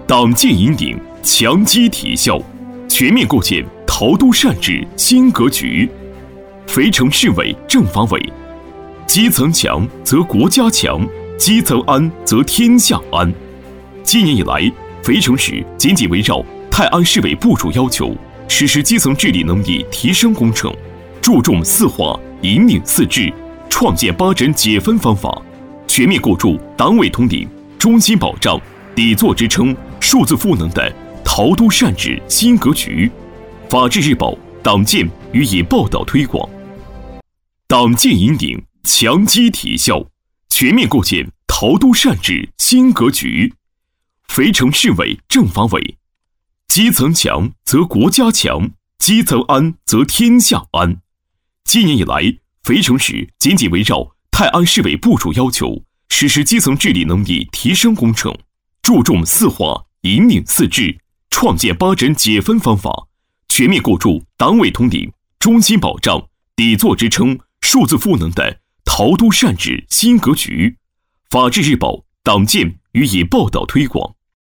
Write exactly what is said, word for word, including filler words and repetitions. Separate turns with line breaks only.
党建引领强基体效，全面构建陶都善治新格局。肥城市委政法委，基层强则国家强，基层安则天下安。今年以来，肥城市紧紧围绕泰安市委部署要求，实施基层治理能力提升工程，注重四化、引领四治，创建八诊解分方法，全面构筑党委统领、中心保障、底座支撑、数字赋能的陶都善治新格局。法制日报党建予以报道推广。党建引领强基体效，全面构建陶都善治新格局。肥城市委政法委，基层强则国家强，基层安则天下安。今年以来，肥城市紧紧围绕泰安市委部署要求，实施基层治理能力提升工程，注重四化、引领四治，创建八诊解分方法，全面构筑党委统领、中心保障、底座支撑、数字赋能的陶都善治新格局。法制日报党建予以报道推广。